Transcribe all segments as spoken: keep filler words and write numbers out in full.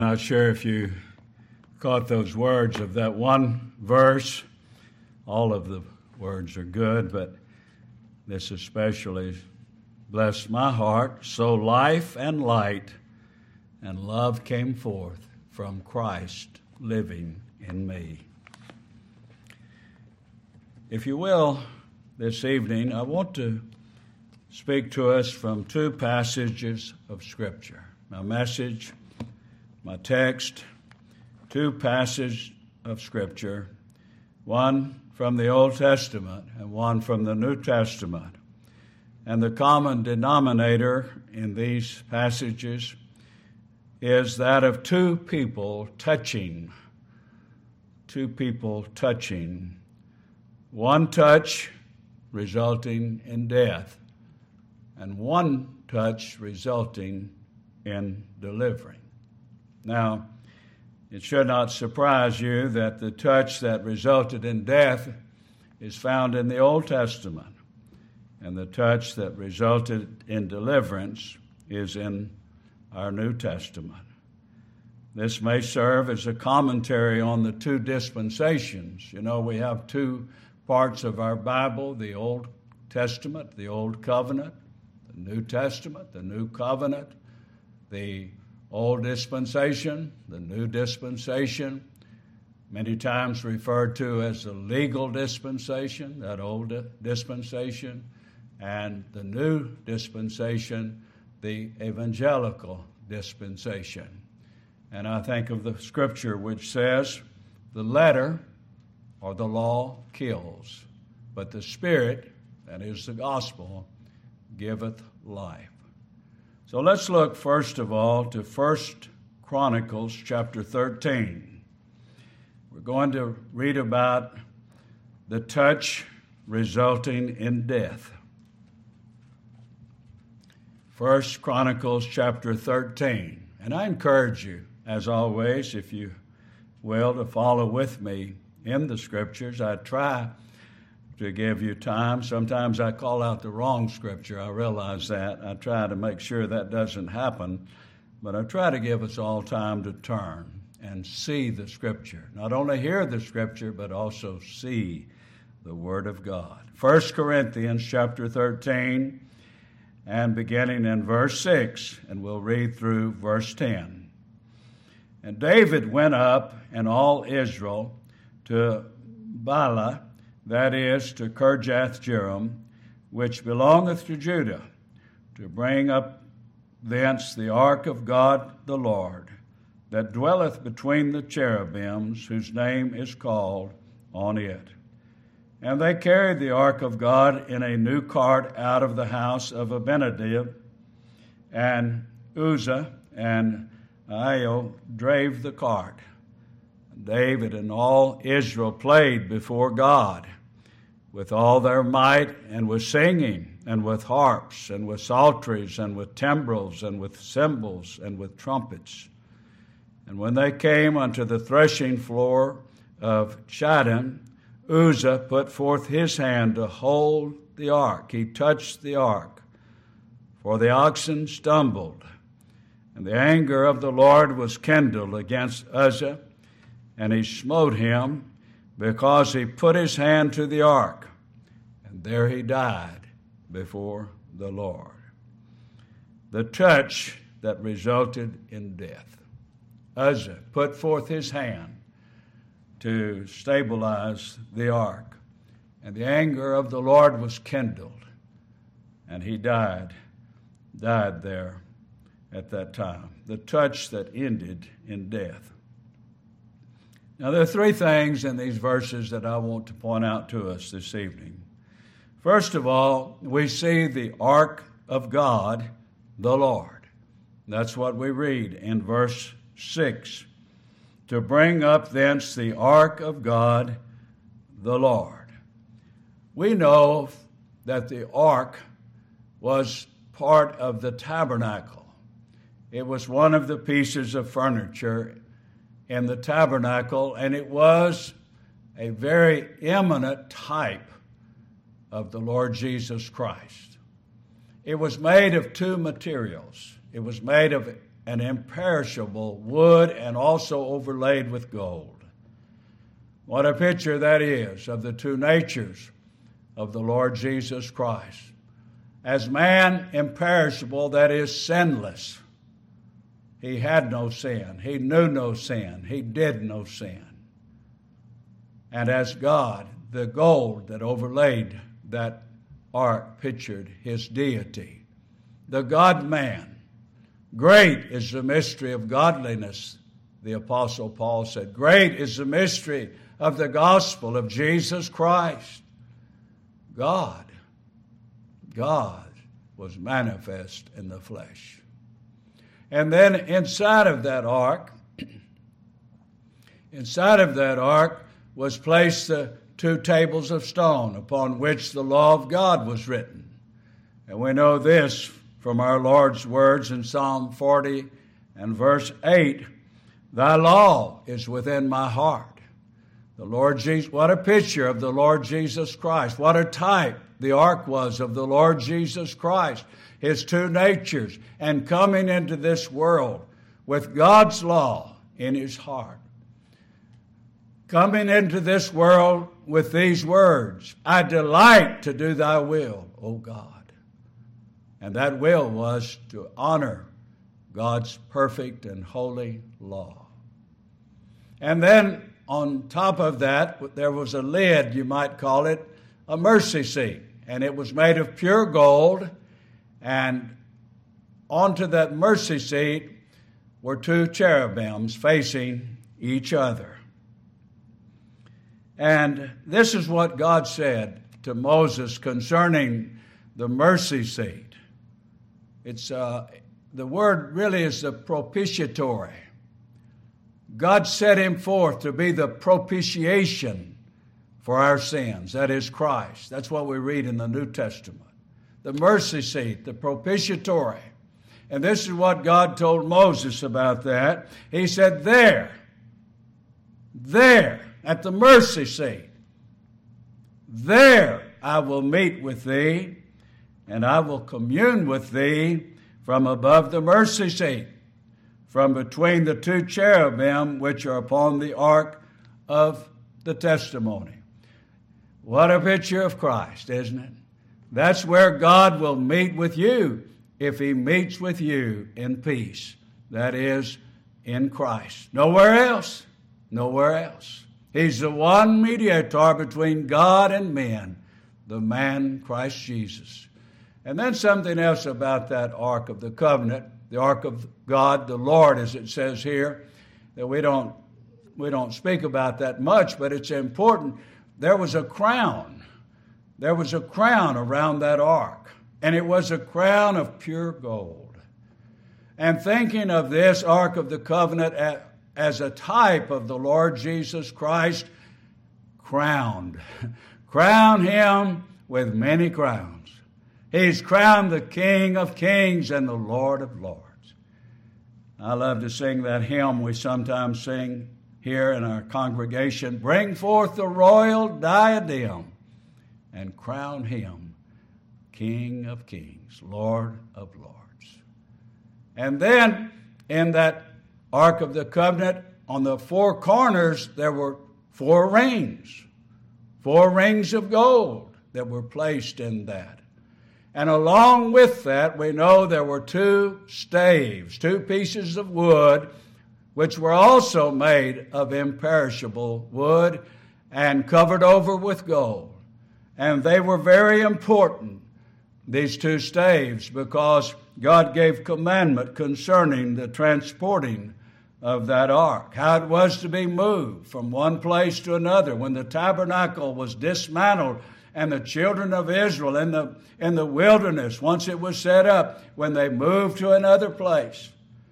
Not sure if you caught those words of that one verse. All of the words are good, but this especially blessed my heart. So life and light and love came forth from Christ living in me. If you will, this evening, I want to speak to us from two passages of Scripture. My message, my text, two passages of Scripture, one from the Old Testament and one from the New Testament. And the common denominator in these passages is that of two people touching, two people touching, one touch resulting in death, and one touch resulting in delivering. Now, it should not surprise you that the touch that resulted in death is found in the Old Testament, and the touch that resulted in deliverance is in our New Testament. This may serve as a commentary on the two dispensations. You know, we have two parts of our Bible, the Old Testament, the Old Covenant, the New Testament, the New Covenant, the Old Dispensation, the New Dispensation, many times referred to as the legal dispensation, that old dispensation, and the New Dispensation, the evangelical dispensation. And I think of the Scripture which says, the letter or the law kills, but the Spirit, that is the gospel, giveth life. So let's look first of all to First Chronicles chapter thirteen. We're going to read about the touch resulting in death. First Chronicles chapter thirteen. And I encourage you, as always, if you will, to follow with me in the Scriptures. I try to give you time. Sometimes I call out the wrong Scripture. I realize that. I try to make sure that doesn't happen. But I try to give us all time to turn and see the Scripture. Not only hear the Scripture, but also see the Word of God. First Corinthians chapter thirteen, and beginning in verse six, and we'll read through verse ten. And David went up, and all Israel, to Baalah, that is, to Kirjath-jearim, which belongeth to Judah, to bring up thence the ark of God the Lord, that dwelleth between the cherubims, whose name is called on it. And they carried the ark of God in a new cart out of the house of Abinadab, and Uzzah and Ahio drave the cart. David and all Israel played before God with all their might, and with singing, and with harps, and with psalteries, and with timbrels, and with cymbals, and with trumpets. And when they came unto the threshing floor of Chidon, Uzzah put forth his hand to hold the ark. He touched the ark, for the oxen stumbled. And the anger of the Lord was kindled against Uzzah, and he smote him, because he put his hand to the ark, and there he died before the Lord. The touch that resulted in death. Uzzah put forth his hand to stabilize the ark, and the anger of the Lord was kindled, and he died, died there at that time. The touch that ended in death. Now, there are three things in these verses that I want to point out to us this evening. First of all, we see the ark of God, the Lord. That's what we read in verse six. To bring up thence the ark of God, the Lord. We know that the ark was part of the tabernacle. It was one of the pieces of furniture in the tabernacle, and it was a very eminent type of the Lord Jesus Christ. It was made of two materials. It was made of and imperishable wood and also overlaid with gold. What a picture that is of the two natures of the Lord Jesus Christ. As man imperishable, that is sinless. He had no sin. He knew no sin. He did no sin. And as God, the gold that overlaid that ark pictured his deity. The God-man. Great is the mystery of godliness, the Apostle Paul said. Great is the mystery of the gospel of Jesus Christ. God, God was manifest in the flesh. And then inside of that ark, inside of that ark was placed the two tables of stone upon which the law of God was written. And we know this from our Lord's words in Psalm forty and verse eight, "Thy law is within my heart." The Lord Jesus, what a picture of the Lord Jesus Christ. What a type the ark was of the Lord Jesus Christ. His two natures, and coming into this world with God's law in his heart. Coming into this world with these words, "I delight to do thy will, O God." And that will was to honor God's perfect and holy law. And then on top of that, there was a lid, you might call it, a mercy seat. And it was made of pure gold. And onto that mercy seat were two cherubims facing each other. And this is what God said to Moses concerning the mercy seat. It's uh, the word really is the propitiatory. God set him forth to be the propitiation for our sins. That is Christ. That's what we read in the New Testament. The mercy seat, the propitiatory. And this is what God told Moses about that. He said, there, there, at the mercy seat, there I will meet with thee, and I will commune with thee from above the mercy seat, from between the two cherubim which are upon the ark of the testimony. What a picture of Christ, isn't it? That's where God will meet with you if he meets with you in peace. That is, in Christ. Nowhere else. Nowhere else. He's the one mediator between God and men, the man Christ Jesus. And then something else about that Ark of the Covenant, the Ark of God, the Lord, as it says here, that we don't, we don't speak about that much, but it's important. There was a crown. There was a crown around that ark, and it was a crown of pure gold. And thinking of this Ark of the Covenant as a type of the Lord Jesus Christ, crowned. Crown him with many crowns. He's crowned the King of Kings and the Lord of Lords. I love to sing that hymn we sometimes sing here in our congregation. Bring forth the royal diadem and crown him King of Kings, Lord of Lords. And then in that Ark of the Covenant, on the four corners, there were four rings, four rings of gold that were placed in that. And along with that, we know there were two staves, two pieces of wood, which were also made of imperishable wood and covered over with gold. And they were very important, these two staves, because God gave commandment concerning the transporting of that ark, how it was to be moved from one place to another. When the tabernacle was dismantled and the children of Israel in the, in the wilderness, once it was set up, when they moved to another place,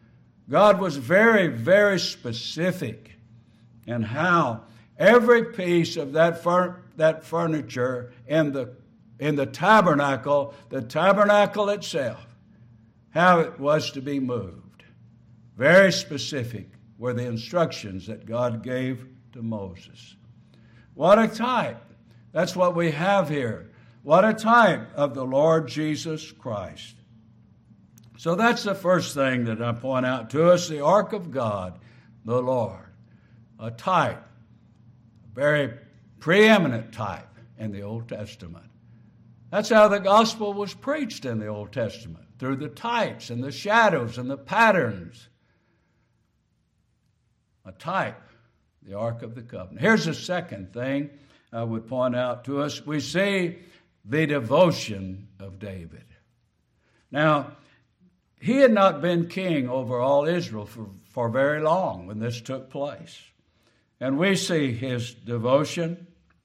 God was very, very specific in how every piece of that fur- that furniture in the in the tabernacle, the tabernacle itself, how it was to be moved. Very specific were the instructions that God gave to Moses. What a type. That's what we have here. What a type of the Lord Jesus Christ. So that's the first thing that I point out to us, the ark of God, the Lord, a type, a very preeminent type in the Old Testament. That's how the gospel was preached in the Old Testament, through the types and the shadows and the patterns. A type, the Ark of the Covenant. Here's the second thing I would point out to us. We see the devotion of David. Now, he had not been king over all Israel for, for very long when this took place. And we see his devotion.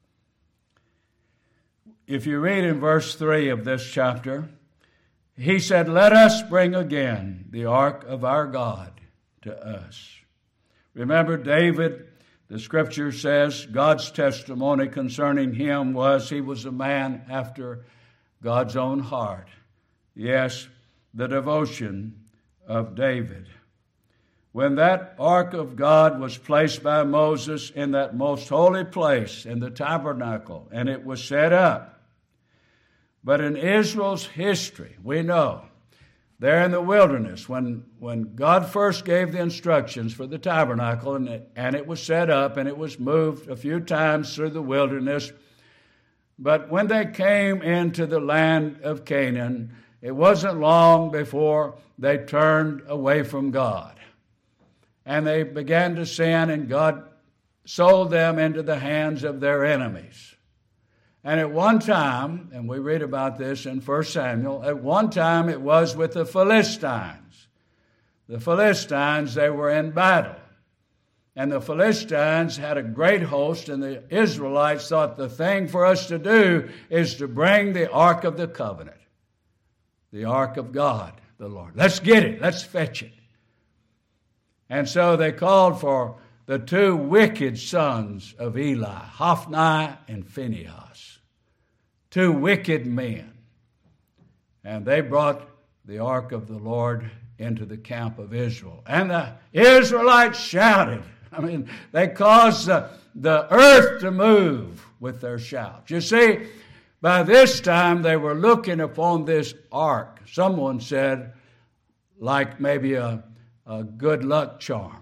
If you read in verse three of this chapter, he said, "Let us bring again the ark of our God to us." Remember, David, the scripture says, God's testimony concerning him was he was a man after God's own heart. Yes, the devotion of David. When that ark of God was placed by Moses in that most holy place in the tabernacle, and it was set up. But in Israel's history, we know, there in the wilderness, when, when God first gave the instructions for the tabernacle, and it, and it was set up, and it was moved a few times through the wilderness, but when they came into the land of Canaan, it wasn't long before they turned away from God. And they began to sin, and God sold them into the hands of their enemies. And at one time, and we read about this in First Samuel, at one time it was with the Philistines. The Philistines, they were in battle. And the Philistines had a great host, and the Israelites thought the thing for us to do is to bring the Ark of the Covenant. The ark of God, the Lord. Let's get it. Let's fetch it. And so they called for the two wicked sons of Eli, Hophni and Phinehas. Two wicked men. And they brought the ark of the Lord into the camp of Israel. And the Israelites shouted. I mean, they caused the, the earth to move with their shouts. You see, by this time, they were looking upon this ark, someone said, like maybe a, a good luck charm.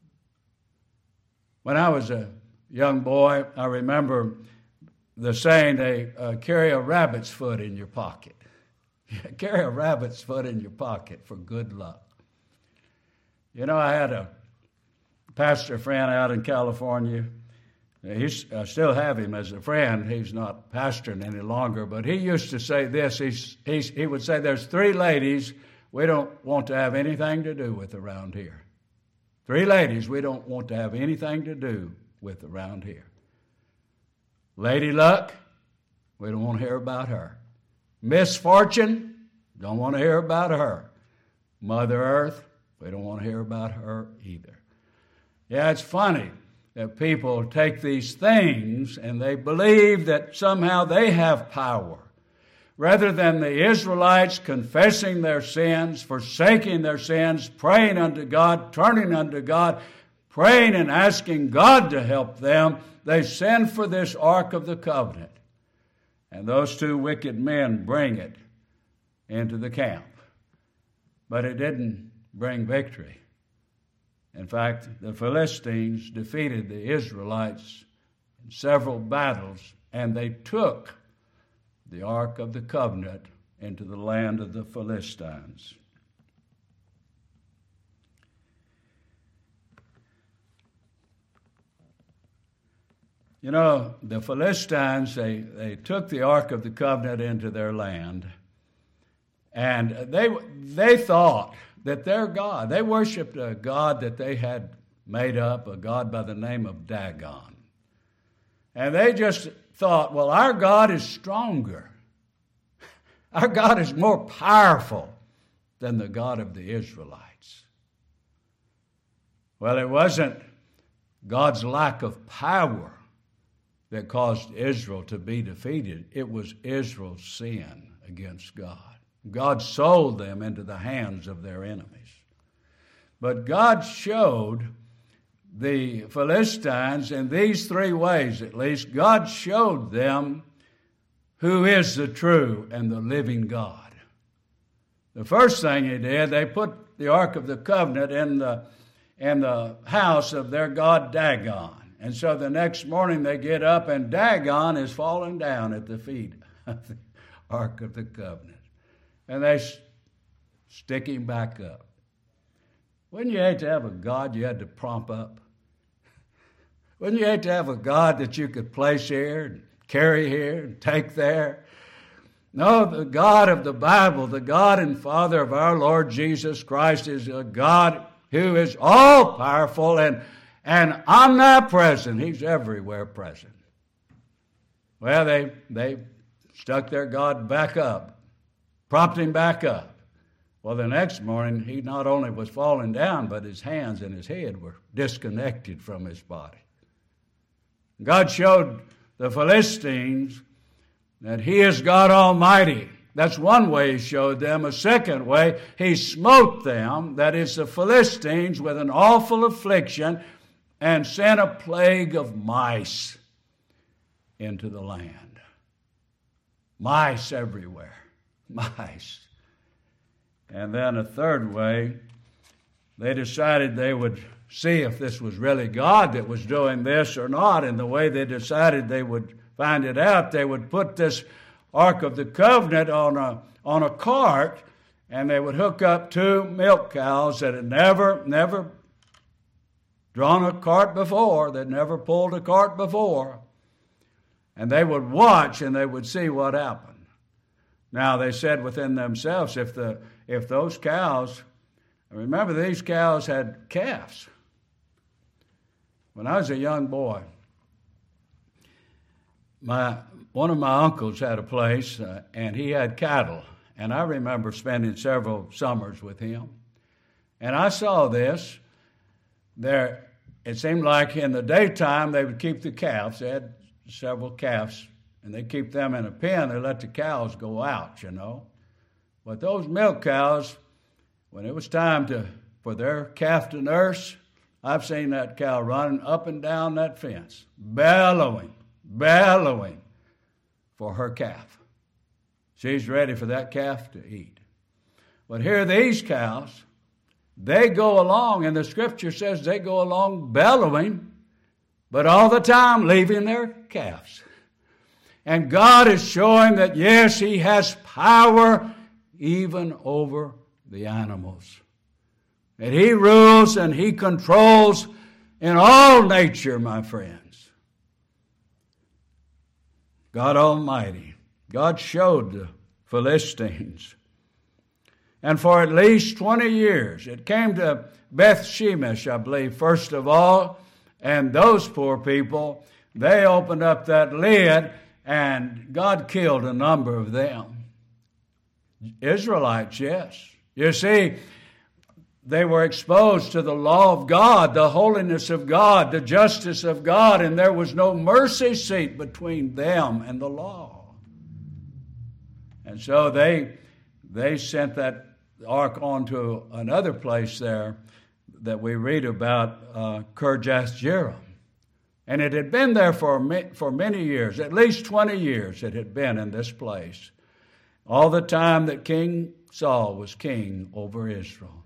When I was a young boy, I remember the saying, they uh, carry a rabbit's foot in your pocket. Carry a rabbit's foot in your pocket for good luck. You know, I had a pastor friend out in California. He's, I still have him as a friend. He's not pastoring any longer, but he used to say this. He's, he's, he would say, there's three ladies we don't want to have anything to do with around here. Three ladies we don't want to have anything to do with around here. Lady Luck, we don't want to hear about her. Misfortune, don't want to hear about her. Mother Earth, we don't want to hear about her either. Yeah, it's funny that people take these things and they believe that somehow they have power. Rather than the Israelites confessing their sins, forsaking their sins, praying unto God, turning unto God, praying and asking God to help them, they send for this Ark of the Covenant. And those two wicked men bring it into the camp. But it didn't bring victory. In fact, the Philistines defeated the Israelites in several battles, and they took the Ark of the Covenant into the land of the Philistines. You know, the Philistines, they, they took the Ark of the Covenant into their land, and they, they thought that their God, they worshiped a God that they had made up, a God by the name of Dagon. And they just thought, well, our God is stronger. Our God is more powerful than the God of the Israelites. Well, it wasn't God's lack of power that caused Israel to be defeated. It was Israel's sin against God. God sold them into the hands of their enemies. But God showed the Philistines in these three ways at least. God showed them who is the true and the living God. The first thing he did, they put the Ark of the Covenant in the, in the house of their god Dagon. And so the next morning they get up and Dagon is falling down at the feet of the Ark of the Covenant. And they stick him back up. Wouldn't you hate to have a God you had to prop up? Wouldn't you hate to have a God that you could place here and carry here and take there? No, the God of the Bible, the God and Father of our Lord Jesus Christ, is a God who is all-powerful and, and omnipresent. He's everywhere present. Well, they, they stuck their God back up, propped him back up. Well, the next morning, he not only was falling down, but his hands and his head were disconnected from his body. God showed the Philistines that he is God Almighty. That's one way he showed them. A second way, he smote them, that is the Philistines, with an awful affliction and sent a plague of mice into the land. Mice everywhere. Mice. And then a third way, they decided they would see if this was really God that was doing this or not. And the way they decided they would find it out, they would put this Ark of the Covenant on a, on a cart, and they would hook up two milk cows that had never, never drawn a cart before, that never pulled a cart before. And they would watch and they would see what happened. Now, they said within themselves, if the if those cows, remember these cows had calves. When I was a young boy, my one of my uncles had a place, uh, and he had cattle. And I remember spending several summers with him. And I saw this. There, it seemed like in the daytime they would keep the calves. They had several calves, and they keep them in a pen. They let the cows go out, you know. But those milk cows, when it was time to for their calf to nurse, I've seen that cow running up and down that fence, bellowing, bellowing for her calf. She's ready for that calf to eat. But here these cows, they go along, and the scripture says they go along bellowing, but all the time leaving their calves. And God is showing that, yes, he has power even over the animals. That he rules and he controls in all nature, my friends. God Almighty. God showed the Philistines. And for at least twenty years, it came to Beth Shemesh, I believe, first of all, and those poor people, they opened up that lid, and God killed a number of them. Israelites, yes. You see, they were exposed to the law of God, the holiness of God, the justice of God, and there was no mercy seat between them and the law. And so they they sent that ark on to another place there that we read about, uh, Kirjath-jearim. And it had been there for, for many years, at least twenty years it had been in this place, all the time that King Saul was king over Israel.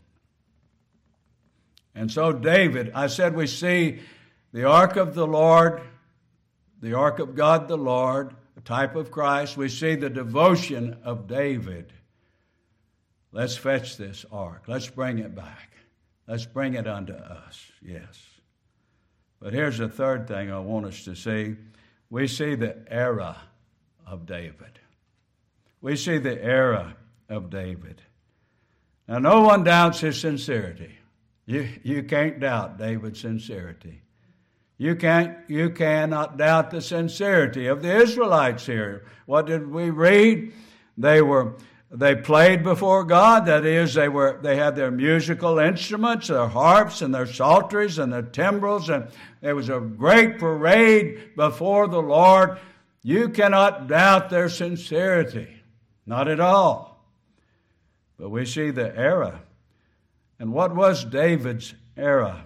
And so David, I said we see the ark of the Lord, the ark of God the Lord, a type of Christ. We see the devotion of David. Let's fetch this ark. Let's bring it back. Let's bring it unto us, yes. But here's the third thing I want us to see. We see the era of David. We see the era of David. Now, no one doubts his sincerity. You, you can't doubt David's sincerity. You can't, you cannot doubt the sincerity of the Israelites here. What did we read? They were They played before God. That is, they were they had their musical instruments, their harps and their psalteries and their timbrels, and there was a great parade before the Lord. You cannot doubt their sincerity. Not at all. But we see the era. And what was David's era?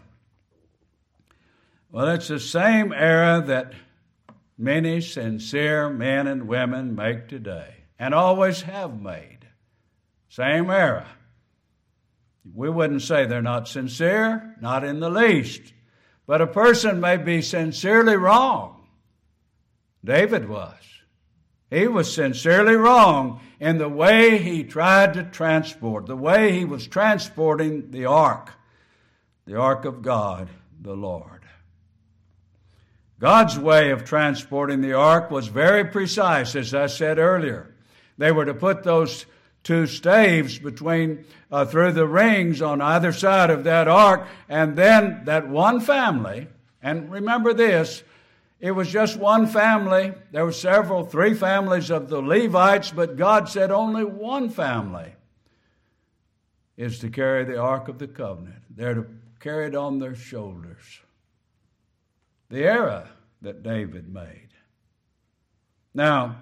Well, it's the same era that many sincere men and women make today, and always have made. Same era. We wouldn't say they're not sincere, not in the least. But a person may be sincerely wrong. David was. He was sincerely wrong in the way he tried to transport, the way he was transporting the ark, the ark of God, the Lord. God's way of transporting the ark was very precise, as I said earlier. They were to put those two staves between uh, through the rings on either side of that ark, and then that one family, and remember this, it was just one family. There were several, three families of the Levites, but God said only one family is to carry the Ark of the Covenant. They're to carry it on their shoulders. The era that David made. Now,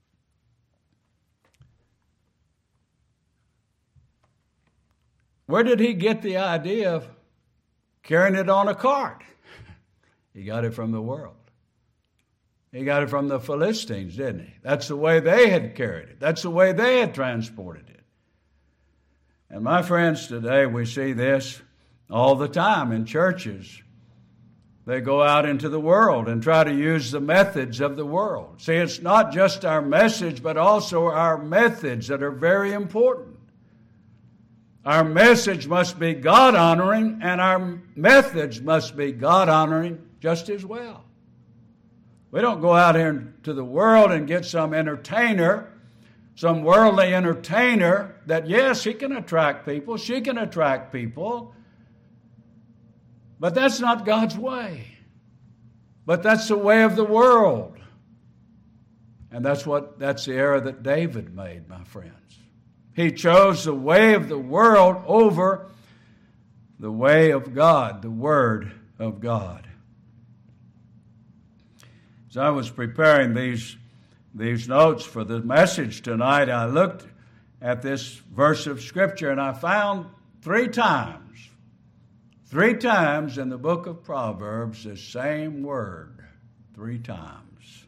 where did he get the idea of carrying it on a cart? He got it from the world. He got it from the Philistines, didn't he? That's the way they had carried it. That's the way they had transported it. And my friends, today we see this all the time in churches. They go out into the world and try to use the methods of the world. See, it's not just our message, but also our methods that are very important. Our message must be God-honoring, and our methods must be God-honoring just as well. We don't go out here into the world and get some entertainer, some worldly entertainer that, yes, he can attract people, she can attract people, but that's not God's way. But that's the way of the world. And that's what that's the error that David made, my friends. He chose the way of the world over the way of God, the Word of God. As I was preparing these, these notes for the message tonight, I looked at this verse of Scripture and I found three times, three times in the book of Proverbs the same word, three times.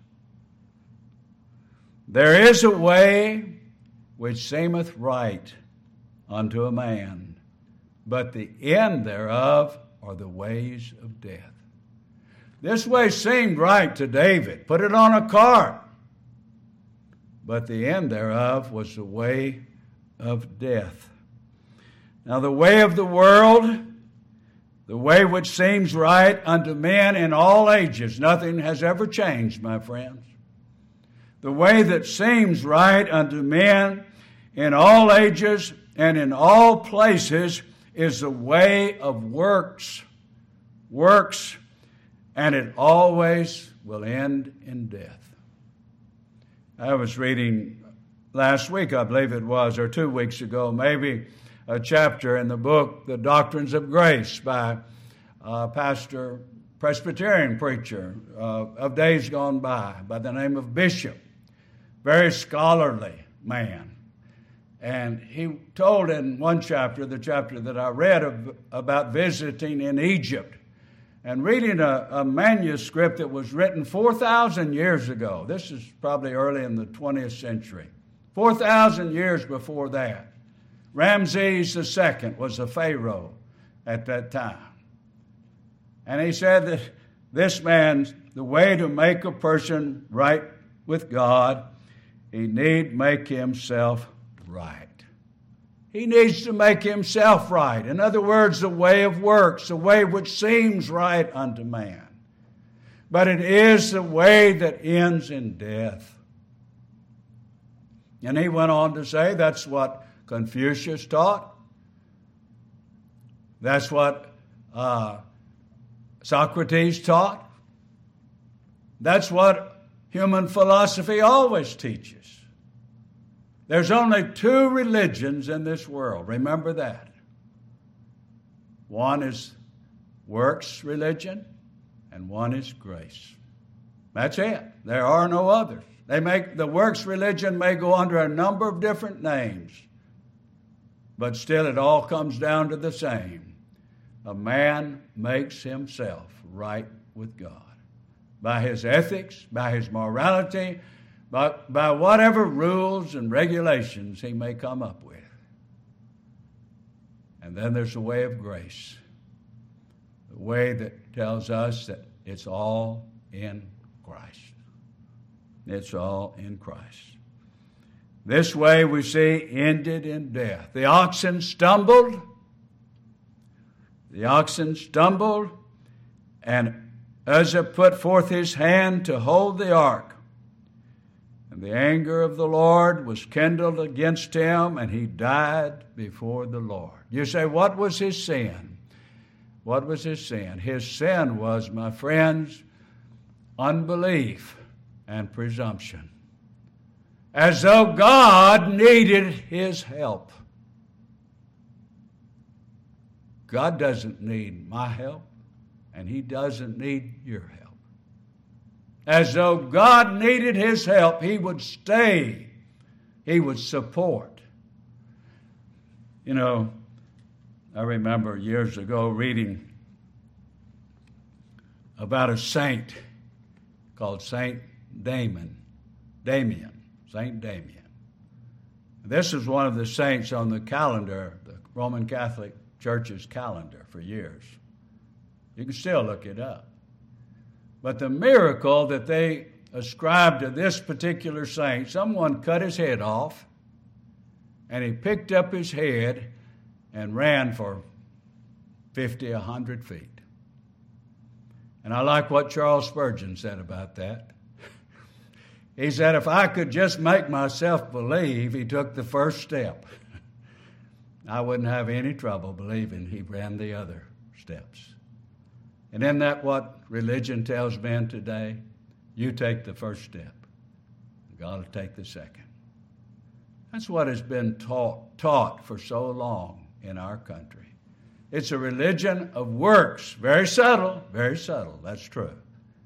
There is a way which seemeth right unto a man, but the end thereof are the ways of death. This way seemed right to David. Put it on a cart. But the end thereof was the way of death. Now the way of the world, the way which seems right unto men in all ages, nothing has ever changed, my friends. The way that seems right unto men in all ages and in all places is the way of works. Works, and it always will end in death. I was reading last week, I believe it was, or two weeks ago, maybe, a chapter in the book, The Doctrines of Grace, by a pastor, Presbyterian preacher uh, of days gone by, by the name of Bishop. Very scholarly man. And he told in one chapter, the chapter that I read, of, about visiting in Egypt and reading a, a manuscript that was written four thousand years ago. This is probably early in the twentieth century. four thousand years before that. Ramses the Second was a pharaoh at that time. And he said that this man, the way to make a person right with God, he need make himself right. He needs to make himself right. In other words, the way of works, the way which seems right unto man. But it is the way that ends in death. And he went on to say that's what Confucius taught. That's what uh, Socrates taught. That's what human philosophy always teaches. There's only two religions in this world. Remember that. One is works religion, and one is grace. That's it. There are no others. They make the works religion may go under a number of different names, but still it all comes down to the same. A man makes himself right with God by his ethics, by his morality, But by whatever rules and regulations he may come up with. And then there's the way of grace, the way that tells us that it's all in Christ. It's all in Christ. This way we see ended in death. The oxen stumbled. The oxen stumbled, and Uzzah put forth his hand to hold the ark. And the anger of the Lord was kindled against him, and he died before the Lord. You say, what was his sin? What was his sin? His sin was, my friends, unbelief and presumption. As though God needed his help. God doesn't need my help, and he doesn't need your help. As though God needed his help, he would stay. He would support. You know, I remember years ago reading about a saint called Saint Damon, Damien, Saint Damien. This is one of the saints on the calendar, the Roman Catholic Church's calendar for years. You can still look it up. But the miracle that they ascribed to this particular saint, someone cut his head off, and he picked up his head and ran for fifty, a hundred feet. And I like what Charles Spurgeon said about that. He said, if I could just make myself believe he took the first step, I wouldn't have any trouble believing he ran the other steps. And isn't that what religion tells men today? You take the first step. God will take the second. That's what has been taught, taught for so long in our country. It's a religion of works. Very subtle, very subtle, that's true.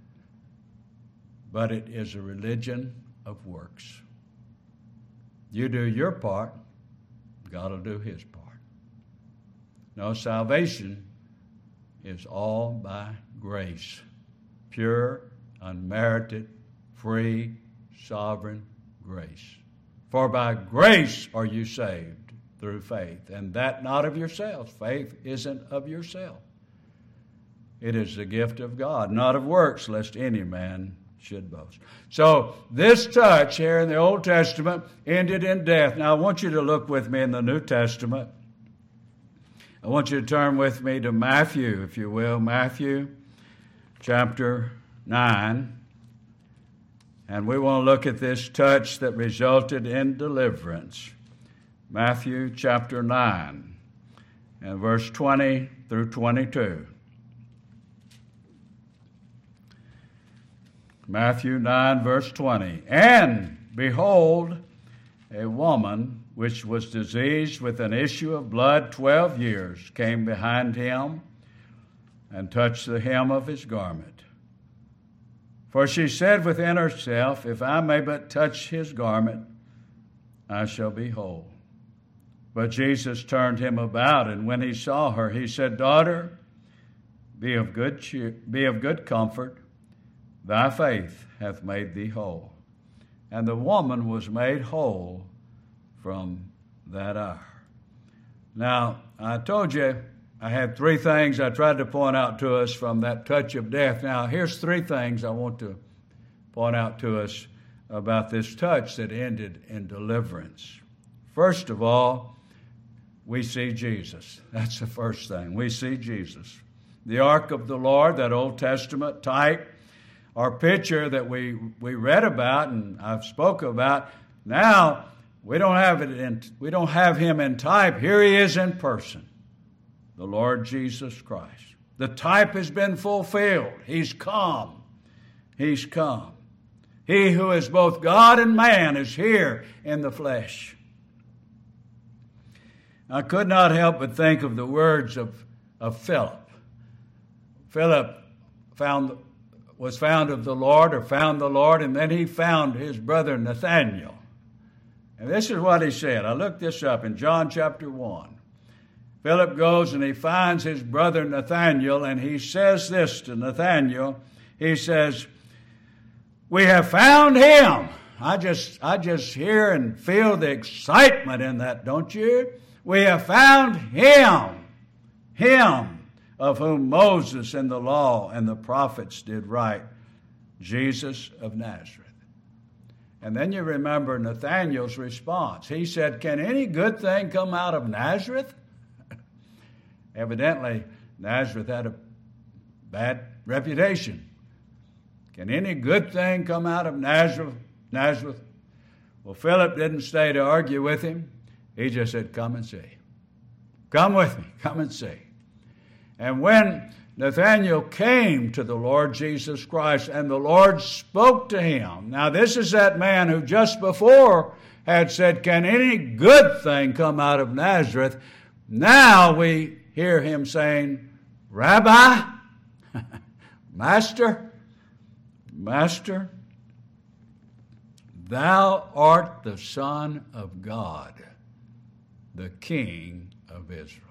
But it is a religion of works. You do your part, God will do his part. No, salvation is all by grace. Pure, unmerited, free, sovereign grace. For by grace are you saved through faith, and that not of yourselves. Faith isn't of yourself. It is the gift of God, not of works, lest any man should boast. So this touch here in the Old Testament ended in death. Now I want you to look with me in the New Testament. I want you to turn with me to Matthew, if you will, Matthew chapter nine. And we want to look at this touch that resulted in deliverance. Matthew chapter nine and verse twenty through twenty-two. Matthew nine, verse twenty. And behold, a woman which was diseased with an issue of blood twelve years came behind him and touched the hem of his garment. For she said within herself, if I may but touch his garment, I shall be whole. But Jesus turned him about, and when he saw her, he said, Daughter, be of good cheer, be of good comfort. Thy faith hath made thee whole. And the woman was made whole from that hour. Now, I told you I had three things I tried to point out to us from that touch of death. Now, here's three things I want to point out to us about this touch that ended in deliverance. First of all, we see Jesus. That's the first thing. We see Jesus. The ark of the Lord, that Old Testament type, our picture that we, we read about and I've spoke about, now we don't have it in, we don't have him in type. Here he is in person, the Lord Jesus Christ. The type has been fulfilled. He's come. He's come. He who is both God and man is here in the flesh. I could not help but think of the words of, of Philip. Philip found was found of the Lord, or found the Lord, and then he found his brother Nathanael. And this is what he said. I looked this up in John chapter one. Philip goes and he finds his brother Nathanael, and he says this to Nathanael. He says, we have found him. I just, I just hear and feel the excitement in that, don't you? We have found him, him of whom Moses and the law and the prophets did write, Jesus of Nazareth. And then you remember Nathanael's response. He said, can any good thing come out of Nazareth? Evidently, Nazareth had a bad reputation. Can any good thing come out of Nazareth? Nazareth? Well, Philip didn't stay to argue with him. He just said, come and see. Come with me. Come and see. And when Nathanael came to the Lord Jesus Christ and the Lord spoke to him. Now, this is that man who just before had said, can any good thing come out of Nazareth? Now we hear him saying, Rabbi, Master, Master, thou art the Son of God, the King of Israel.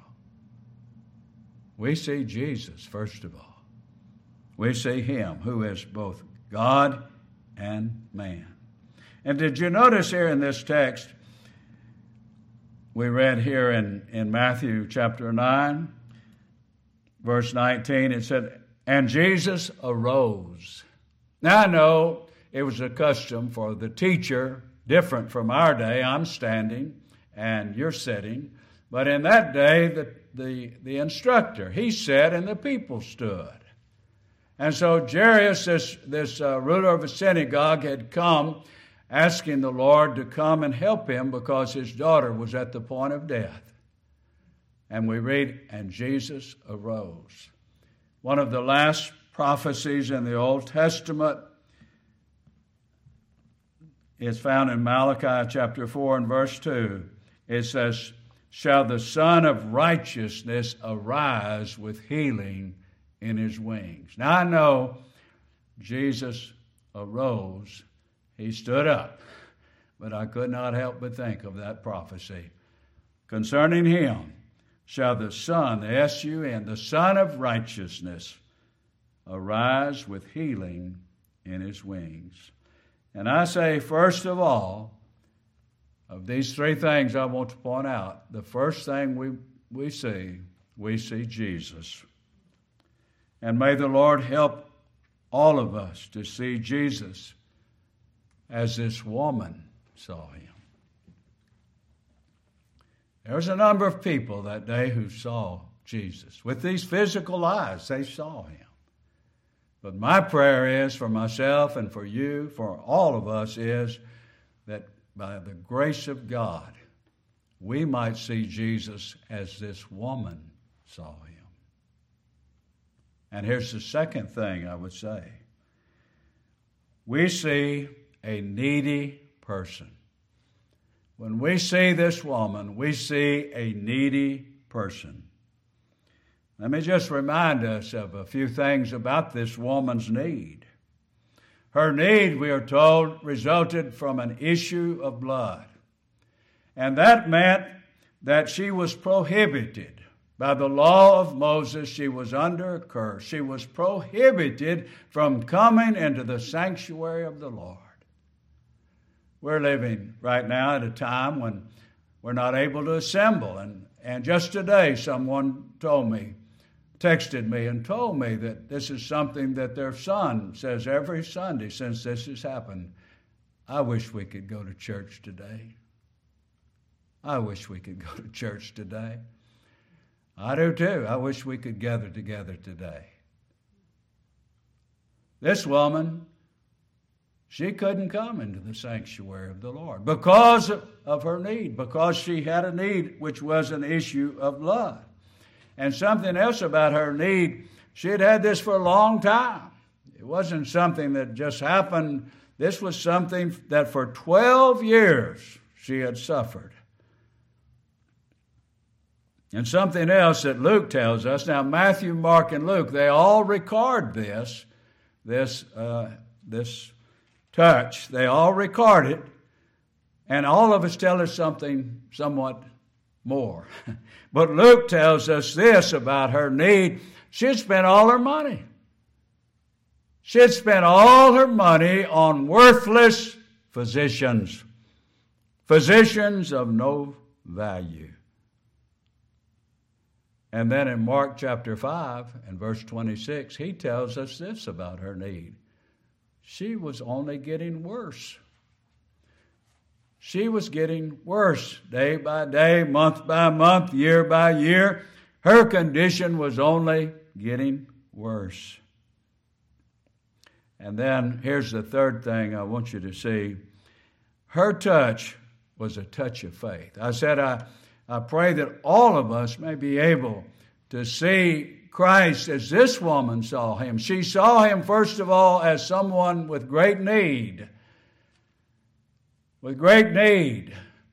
We see Jesus, first of all. We see him who is both God and man. And did you notice here in this text, we read here in, in Matthew chapter nine, verse nineteen, it said, and Jesus arose. Now I know it was a custom for the teacher, different from our day. I'm standing and you're sitting. But in that day, the, the, the instructor, he sat and the people stood. And so Jairus, this, this uh, ruler of a synagogue, had come asking the Lord to come and help him because his daughter was at the point of death. And we read, and Jesus arose. One of the last prophecies in the Old Testament is found in Malachi chapter four and verse two. It says, shall the Son of Righteousness arise with healing in his wings. Now I know Jesus arose. He stood up. But I could not help but think of that prophecy. Concerning him shall the Son, the S U N, the Son of Righteousness, arise with healing in his wings. And I say, first of all, of these three things I want to point out, the first thing we, we see, we see Jesus. And may the Lord help all of us to see Jesus as this woman saw him. There was a number of people that day who saw Jesus. With these physical eyes, they saw him. But my prayer is for myself and for you, for all of us, is that by the grace of God, we might see Jesus as this woman saw him. And here's the second thing I would say. We see a needy person. When we see this woman, we see a needy person. Let me just remind us of a few things about this woman's need. Her need, we are told, resulted from an issue of blood. And that meant that she was prohibited. By the law of Moses, she was under a curse. She was prohibited from coming into the sanctuary of the Lord. We're living right now at a time when we're not able to assemble. And, and just today, someone told me, texted me and told me that this is something that their son says every Sunday since this has happened. I wish we could go to church today. I wish we could go to church today. I do too. I wish we could gather together today. This woman, she couldn't come into the sanctuary of the Lord because of her need, because she had a need which was an issue of blood. And something else about her need, she had had this for a long time. It wasn't something that just happened. This was something that for twelve years she had suffered. And something else that Luke tells us, now Matthew, Mark, and Luke, they all record this, this, uh, this touch. They all record it, and all of us tell us something somewhat more. But Luke tells us this about her need. She had spent all her money. She had spent all her money on worthless physicians, physicians of no value. And then in Mark chapter five and verse twenty-six, he tells us this about her need. She was only getting worse. She was getting worse day by day, month by month, year by year. Her condition was only getting worse. And then here's the third thing I want you to see. Her touch was a touch of faith. I said, I, I pray that all of us may be able to see Christ as this woman saw him. She saw him, first of all, as someone with great need. With great need.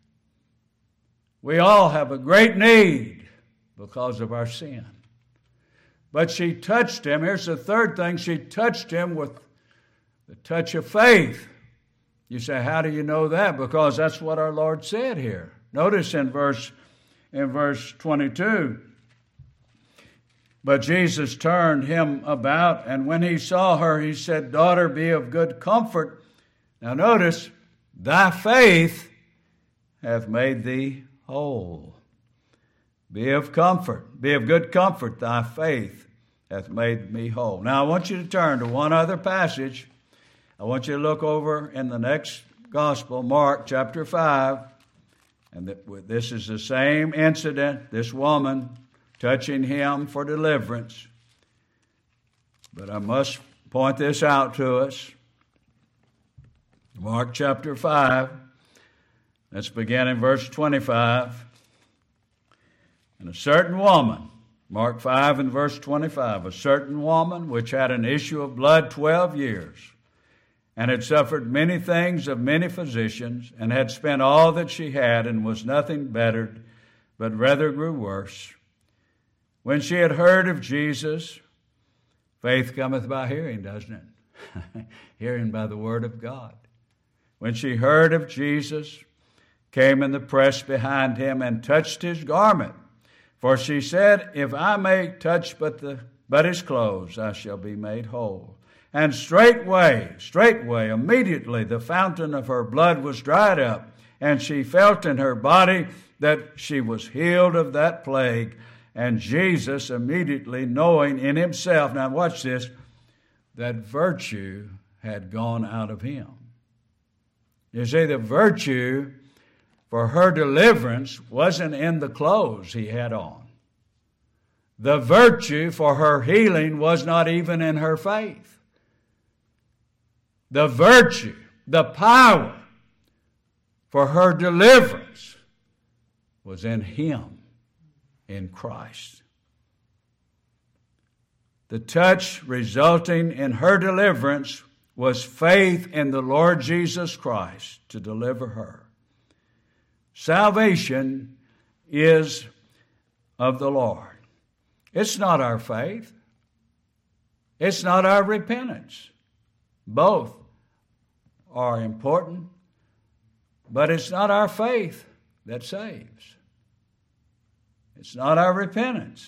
We all have a great need because of our sin. But she touched him. Here's the third thing. She touched him with the touch of faith. You say, how do you know that? Because that's what our Lord said here. Notice in verse, in verse twenty-two, but Jesus turned him about, and when he saw her, he said, daughter, be of good comfort. Now notice, thy faith hath made thee whole. Be of comfort, be of good comfort, thy faith hath made me whole. Now I want you to turn to one other passage. I want you to look over in the next gospel, Mark chapter five. And this is the same incident, this woman touching him for deliverance. But I must point this out to us. Mark chapter five. Let's begin in verse twenty-five. And a certain woman, Mark five and verse twenty-five, a certain woman which had an issue of blood twelve years, and had suffered many things of many physicians, and had spent all that she had, and was nothing bettered, but rather grew worse. When she had heard of Jesus, faith cometh by hearing, doesn't it? Hearing by the word of God. When she heard of Jesus, came in the press behind him, and touched his garment. For she said, if I may touch but the but his clothes, I shall be made whole. And straightway, straightway, immediately, the fountain of her blood was dried up, and she felt in her body that she was healed of that plague. And Jesus, immediately knowing in himself, now watch this, that virtue had gone out of him. You see, the virtue for her deliverance wasn't in the clothes he had on. The virtue for her healing was not even in her faith. The virtue, the power for her deliverance was in him, in Christ. The touch resulting in her deliverance was faith in the Lord Jesus Christ to deliver her. Salvation is of the Lord. It's not our faith. It's not our repentance. Both are important, but it's not our faith that saves. It's not our repentance.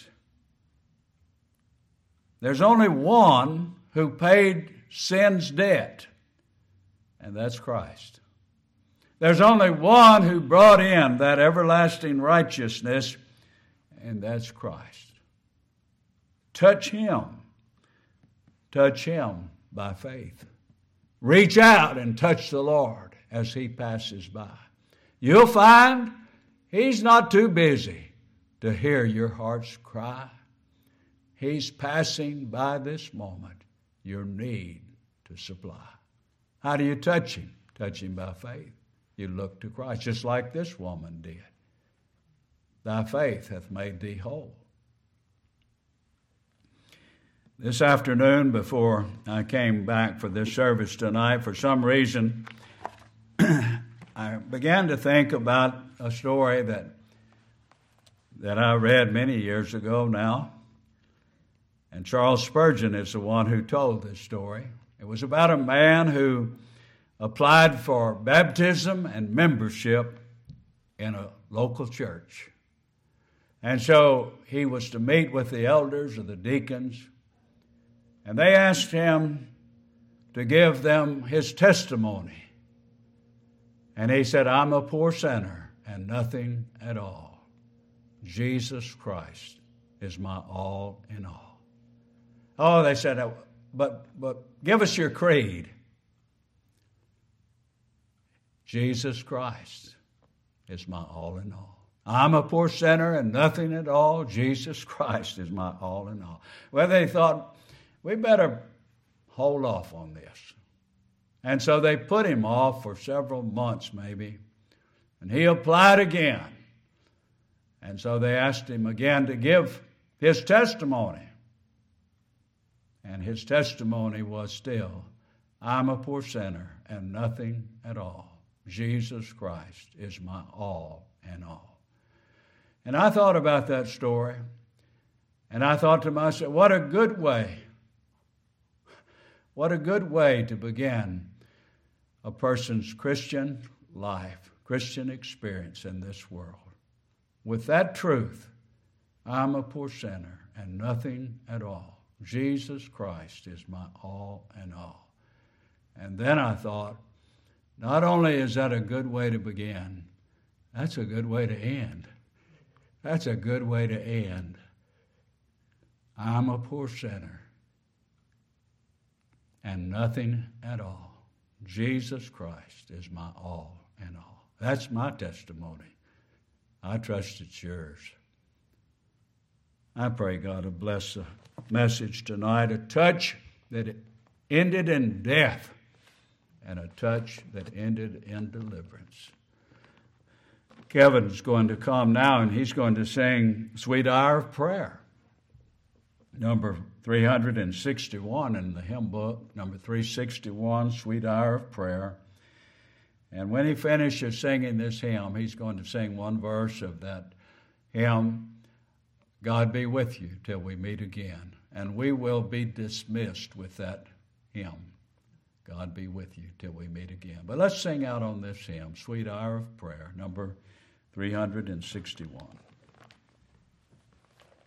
There's only one who paid sin's debt, and that's Christ. There's only one who brought in that everlasting righteousness, and that's Christ. Touch him. Touch him by faith. Reach out and touch the Lord as he passes by. You'll find he's not too busy to hear your heart's cry. He's passing by this moment your need to supply. How do you touch him? Touch him by faith. You look to Christ, just like this woman did. Thy faith hath made thee whole. This afternoon, before I came back for this service tonight, for some reason, I began to think about a story that that I read many years ago now. And Charles Spurgeon is the one who told this story. It was about a man who applied for baptism and membership in a local church. And so he was to meet with the elders or the deacons, and they asked him to give them his testimony. And he said, I'm a poor sinner and nothing at all. Jesus Christ is my all in all. Oh, they said, but, but give us your creed. Jesus Christ is my all in all. I'm a poor sinner and nothing at all. Jesus Christ is my all in all. Well, they thought, we better hold off on this. And so they put him off for several months maybe. And he applied again. And so they asked him again to give his testimony. And his testimony was still, I'm a poor sinner and nothing at all. Jesus Christ is my all and all. And I thought about that story, and I thought to myself, what a good way, what a good way to begin a person's Christian life, Christian experience in this world. With that truth, I'm a poor sinner and nothing at all. Jesus Christ is my all and all. And then I thought, not only is that a good way to begin, that's a good way to end. That's a good way to end. I'm a poor sinner and nothing at all. Jesus Christ is my all and all. That's my testimony. I trust it's yours. I pray God will bless the message tonight, a touch that ended in death and a touch that ended in deliverance. Kevin's going to come now, and he's going to sing Sweet Hour of Prayer, number three hundred sixty-one in the hymn book, number three sixty-one, Sweet Hour of Prayer. And when he finishes singing this hymn, he's going to sing one verse of that hymn, God be with you till we meet again. And we will be dismissed with that hymn, God be with you till we meet again. But let's sing out on this hymn, Sweet Hour of Prayer, number three hundred sixty-one.